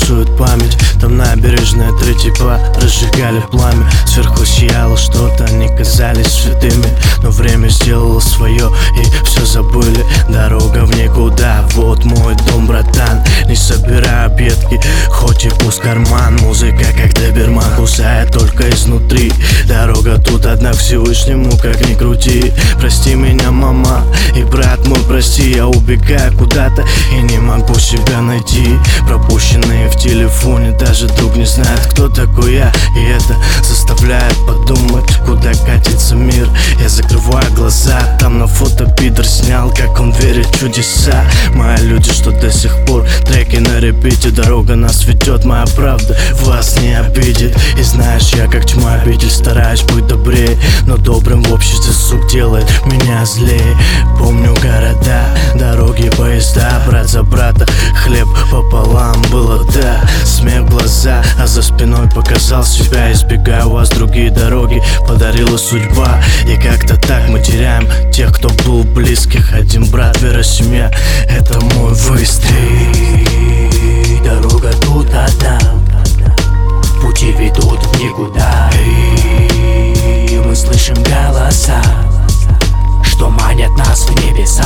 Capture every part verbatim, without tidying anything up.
рисует память. Там набережная, три типа разжигали пламя. Сверху сияло что-то, они казались святыми. Но время сделало свое, и все забыли. Дорога в никуда, вот мой дом, братан. Не собирай объедки, хоть и пуст карман. Музыка как доберман, кусает только изнутри. Дорога тут одна к Всевышнему, как ни крути. Прости меня, мама, и брат мой, прости. Я убегаю куда-то и не могу себя найти. Пропущенные в телефоне, даже друг не знает, кто такой я. И это заставляет подумать, куда катится мир. Я закрываю глаза, там на фото пидор снял, как он верит в чудеса. Мои люди, что до сих пор треки на репите. Дорога нас ведет, моя правда вас не обидит. И знаешь, я как тьма обитель, стараюсь быть добрее, но добрым в обществе сук делает меня злее. Помню города, дороги, поезда, брат за брата, хлеб пополам было, да. Смех в глаза, а за спиной показал себя. Избегаю вас, другие дороги подарила судьба. И как-то так мы теряем тех, кто был близких. Один брат, вера, семья, это мой выстрел. Дорога тут одна, пути ведут в никуда. И мы слышим голоса, что манят нас в небеса.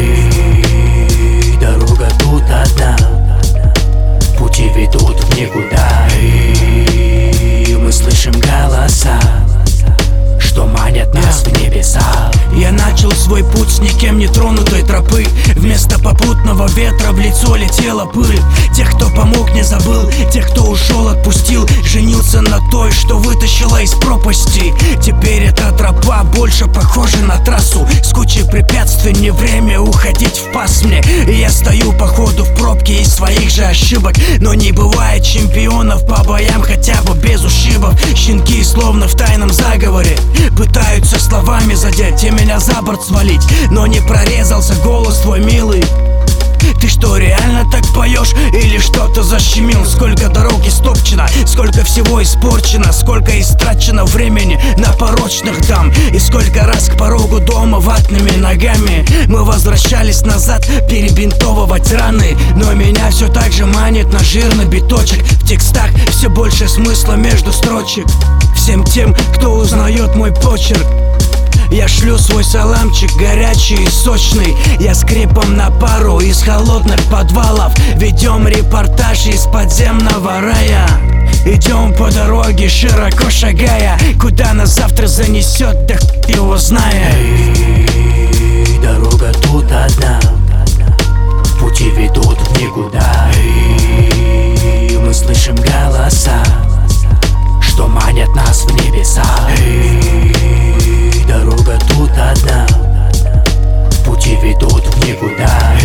И дорога тут одна, пути ведут в никуда. И мы слышим голоса, что манят нас в небеса. Я начал свой путь с никем не тронутой тропы. Вместо попутного ветра в лицо летела пыль. Тех, кто помог, не забыл, тех, кто ушел, отпустил. Женился на той, что вытащила из пропасти. Теперь эта тропа больше похожа на трассу с кучей препятствий, не время уходить в пас мне. И я стою по ходу в пробке из своих же ошибок. Но не бывает чемпионов по боям хотя бы без ушибов. Щенки словно в тайном заговоре пытаются словами задеть и меня за борт свалить, но не прорезался голос твой, милый. Ты что, реально так поешь или что-то защемил? Сколько дорог истопчено, сколько всего испорчено, сколько истрачено времени на порочных дам. И сколько раз к порогу дома ватными ногами мы возвращались назад перебинтовывать раны. Но меня все так же манит на жирный биточек. В текстах все больше смысла между строчек. Всем тем, кто узнает мой почерк, я шлю свой саламчик горячий и сочный. Я скрипом на пару из холодных подвалов. Ведем репортаж из подземного рая. Идем по дороге, широко шагая. Куда нас завтра занесет, да х** его знает. Эй, дорога тут одна, пути ведут в никуда. Эй, мы слышим голоса, что манят нас в небеса. Эй, дорога тут одна, пути ведут в никуда.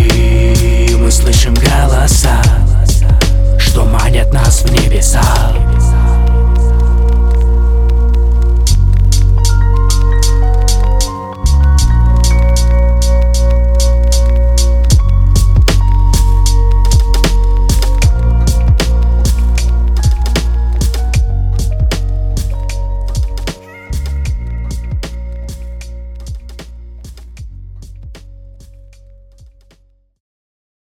И мы слышим голоса, что манят нас в небеса.